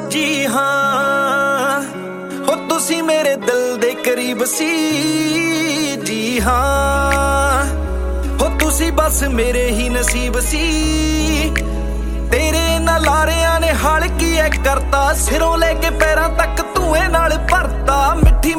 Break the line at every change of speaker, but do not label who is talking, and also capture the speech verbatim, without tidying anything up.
ਜੀ ਹਾਂ ਹੋ ਤੁਸੀਂ ਮੇਰੇ ਦਿਲ ਦੇ ਕਰੀਬ ਸੀ ਜੀ ਹਾਂ ਹੋ ਤੁਸੀਂ ਬਸ ਮੇਰੇ ਹੀ ਨਸੀਬ ਸੀ। ਤੇਰੇ ਨਾਲ ਲਾਰਿਆਂ ਨੇ ਹਲ ਕੀ ਐ ਕਰਤਾ, ਸਿਰੋਂ ਲੈ ਕੇ ਪੈਰਾਂ ਤੱਕ ਧੂਏ ਨਾਲ ਭਰਤਾ। ਮਿੱਠੀ